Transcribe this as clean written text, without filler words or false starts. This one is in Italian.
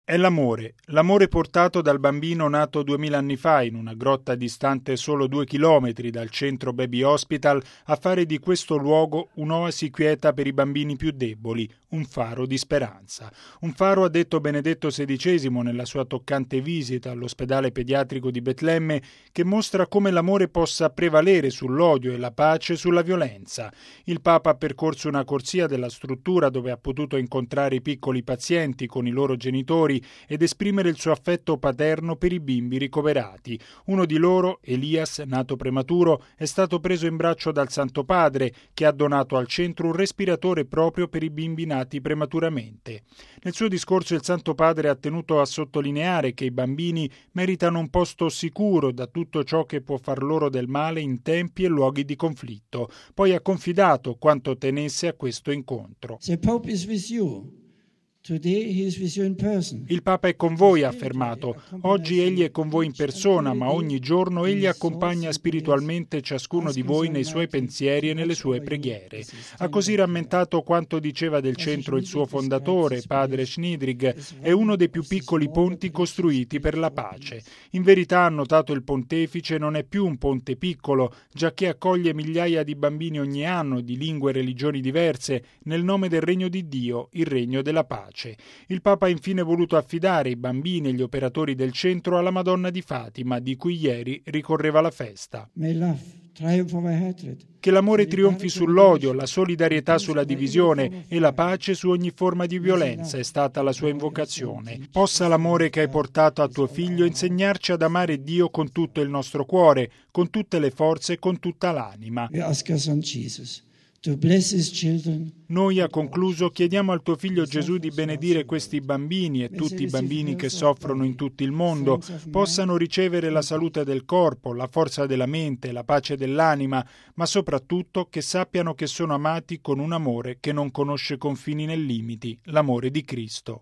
È l'amore portato dal bambino nato 2000 anni fa in una grotta distante solo 2 chilometri dal centro Baby Hospital a fare di questo luogo un'oasi quieta per i bambini più deboli, un faro di speranza. Un faro, ha detto Benedetto XVI nella sua toccante visita all'ospedale pediatrico di Betlemme, che mostra come l'amore possa prevalere sull'odio e la pace sulla violenza. Il Papa ha percorso una corsia della struttura dove ha potuto incontrare i piccoli pazienti con i loro genitori ed esprimere il suo affetto paterno per i bimbi ricoverati. Uno di loro, Elias, nato prematuro, è stato preso in braccio dal Santo Padre, che ha donato al centro un respiratore proprio per i bimbi nati prematuramente. Nel suo discorso il Santo Padre ha tenuto a sottolineare che i bambini meritano un posto sicuro da tutto ciò che può far loro del male in tempi e luoghi di conflitto. Poi ha confidato quanto tenesse a questo incontro. The Pope is with you. Il Papa è con voi, ha affermato. Oggi egli è con voi in persona, ma ogni giorno egli accompagna spiritualmente ciascuno di voi nei suoi pensieri e nelle sue preghiere. Ha così rammentato quanto diceva del centro il suo fondatore, padre Schnidrig: è uno dei più piccoli ponti costruiti per la pace. In verità, ha notato il pontefice, non è più un ponte piccolo, giacché accoglie migliaia di bambini ogni anno di lingue e religioni diverse, nel nome del regno di Dio, il regno della pace. Il Papa ha infine voluto affidare i bambini e gli operatori del centro alla Madonna di Fatima, di cui ieri ricorreva la festa. Che l'amore trionfi sull'odio, la solidarietà sulla divisione e la pace su ogni forma di violenza è stata la sua invocazione. Possa l'amore che hai portato a tuo figlio insegnarci ad amare Dio con tutto il nostro cuore, con tutte le forze e con tutta l'anima. Noi, ha concluso, chiediamo al tuo figlio Gesù di benedire questi bambini e tutti i bambini che soffrono in tutto il mondo, possano ricevere la salute del corpo, la forza della mente, la pace dell'anima, ma soprattutto che sappiano che sono amati con un amore che non conosce confini né limiti, l'amore di Cristo.